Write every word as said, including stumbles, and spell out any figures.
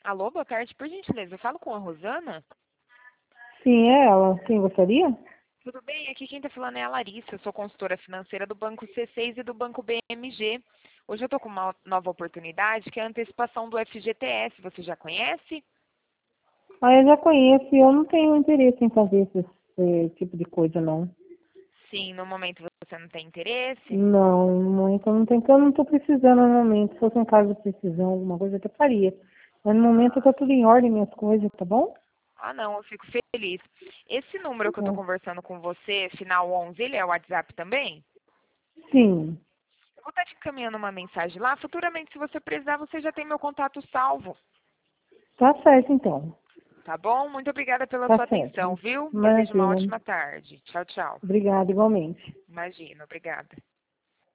Alô, boa tarde, por gentileza, eu falo com a Rosana? Sim, é ela. Quem gostaria? Tudo bem? Aqui quem está falando é a Larissa, eu sou consultora financeira do Banco C seis e do Banco B M G. Hoje eu estou com uma nova oportunidade, que é a antecipação do F G T S, você já conhece? Ah, eu já conheço e eu não tenho interesse em fazer esse, esse tipo de coisa, não. Sim, no momento você não tem interesse? Não, não, então não tem, porque eu não estou precisando no momento. Se fosse um caso de precisão, alguma coisa, eu até faria. Mas no momento tá tudo em ordem, minhas coisas, tá bom? Ah, não, eu fico feliz. Esse número que eu estou É. conversando com você, final onze, ele é o WhatsApp também? Sim, Eu vou estar te encaminhando uma mensagem lá. Futuramente, se você precisar, você já tem meu contato salvo. tá certo então. Tá bom? Muito obrigada pela Tá sua atenção, certo. viu? Desejo uma Imagina. ótima tarde. Tchau, tchau. Obrigada, igualmente. Imagina, obrigada.